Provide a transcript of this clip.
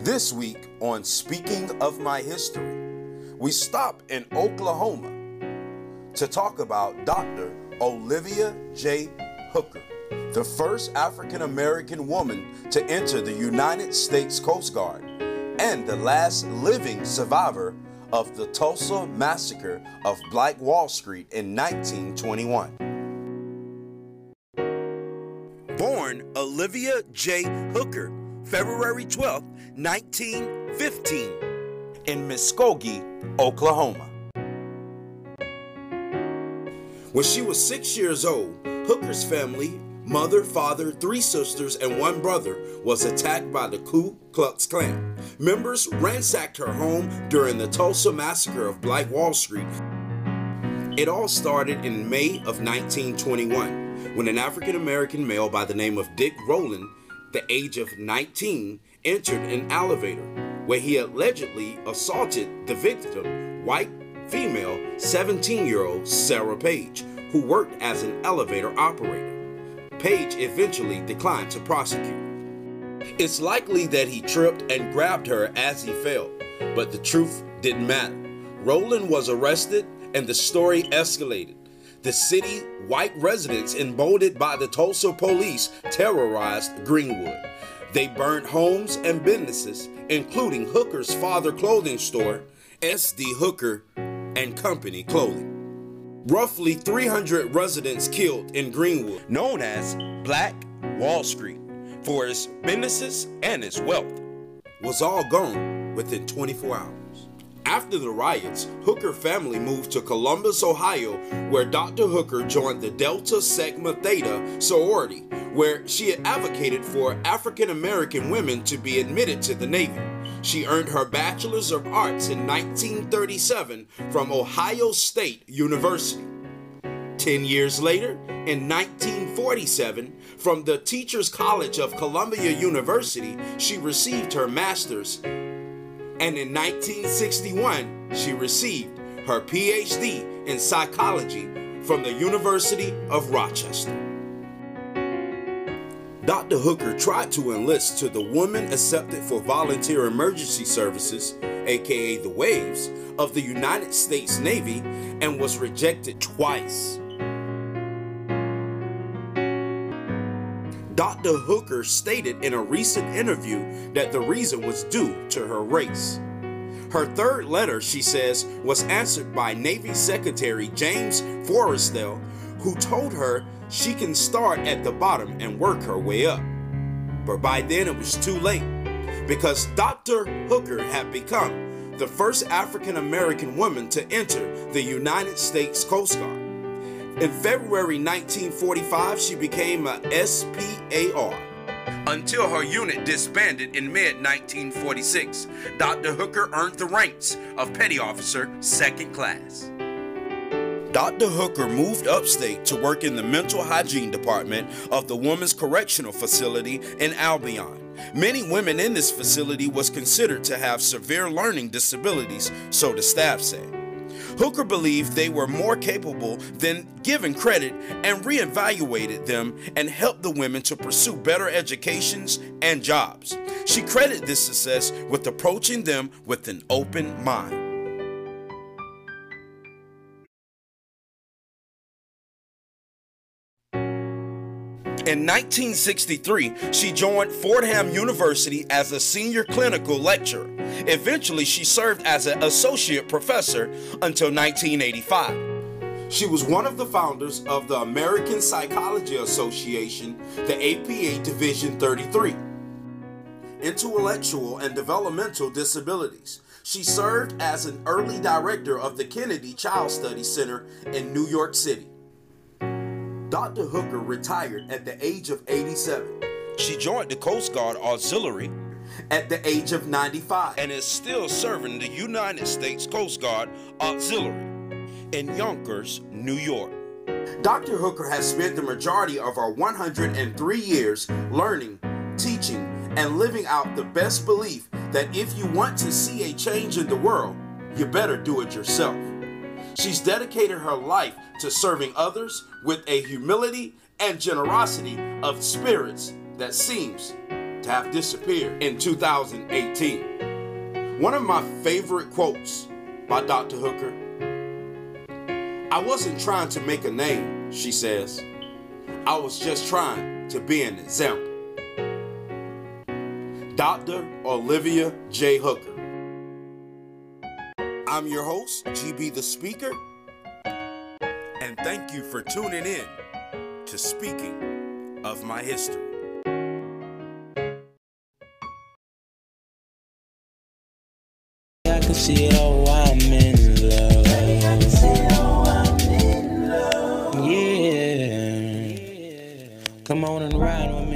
This week on Speaking of My History, we stop in Oklahoma to talk about Dr. Olivia J. Hooker, the first African-American woman to enter the United States Coast Guard and the last living survivor of the Tulsa Massacre of Black Wall Street in 1921. Born Olivia J. Hooker, February 12, 1915, in Muskogee, Oklahoma. When she was 6 years old, Hooker's family, mother, father, 3 sisters, and 1 brother, was attacked by the Ku Klux Klan. Members ransacked her home during the Tulsa Massacre of Black Wall Street. It all started in May of 1921, when an African-American male by the name of Dick Rowland, the age of 19, entered an elevator where he allegedly assaulted the victim, white female 17-year-old Sarah Page, who worked as an elevator operator. Page eventually declined to prosecute. It's likely that he tripped and grabbed her as he fell, but the truth didn't matter. Rowland was arrested and the story escalated. The city white residents, emboldened by the Tulsa police, terrorized Greenwood. They burned homes and businesses, including Hooker's father clothing store, S.D. Hooker and Company Clothing. Roughly 300 residents killed in Greenwood, known as Black Wall Street, for its businesses and its wealth, was all gone within 24 hours. After the riots, Hooker family moved to Columbus, Ohio, where Dr. Hooker joined the Delta Sigma Theta sorority, where she had advocated for African-American women to be admitted to the Navy. She earned her Bachelor's of Arts in 1937 from Ohio State University. 10 years later, in 1947, from the Teachers College of Columbia University, she received her master's. And in 1961, she received her PhD in psychology from the University of Rochester. Dr. Hooker tried to enlist to the Women Accepted for Volunteer Emergency Services, aka the WAVES, of the United States Navy and was rejected twice. Dr. Hooker stated in a recent interview that the reason was due to her race. Her third letter, she says, was answered by Navy Secretary James Forrestal, who told her she can start at the bottom and work her way up. But by then it was too late, because Dr. Hooker had become the first African-American woman to enter the United States Coast Guard. In February 1945, she became a SPAR. Until her unit disbanded in mid-1946, Dr. Hooker earned the ranks of Petty Officer Second Class. Dr. Hooker moved upstate to work in the Mental Hygiene Department of the Women's Correctional Facility in Albion. Many women in this facility was considered to have severe learning disabilities, so the staff said. Hooker believed they were more capable than given credit and reevaluated them and helped the women to pursue better educations and jobs. She credited this success with approaching them with an open mind. In 1963, she joined Fordham University as a senior clinical lecturer. Eventually, she served as an associate professor until 1985. She was one of the founders of the American Psychology Association, the APA Division 33. Intellectual and developmental disabilities. She served as an early director of the Kennedy Child Study Center in New York City. Dr. Hooker retired at the age of 87. She joined the Coast Guard Auxiliary at the age of 95 and is still serving the United States Coast Guard Auxiliary in Yonkers, New York. Dr. Hooker has spent the majority of her 103 years learning, teaching, and living out the best belief that if you want to see a change in the world, you better do it yourself. She's dedicated her life to serving others with a humility and generosity of spirits that seems to have disappeared in 2018. One of my favorite quotes by Dr. Hooker: "I wasn't trying to make a name," she says. "I was just trying to be an example." Dr. Olivia J. Hooker. I'm your host, GB the Speaker, and thank you for tuning in to Speaking of My History. I can see it, oh, I'm in love. I can see it, oh, I'm in love. Yeah. Come on and ride with me.